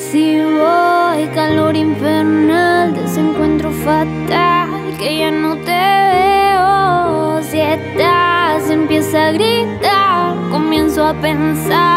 Si voy, calor infernal, desencuentro fatal, que ya no te veo. Si estás, empieza a gritar, comienzo a pensar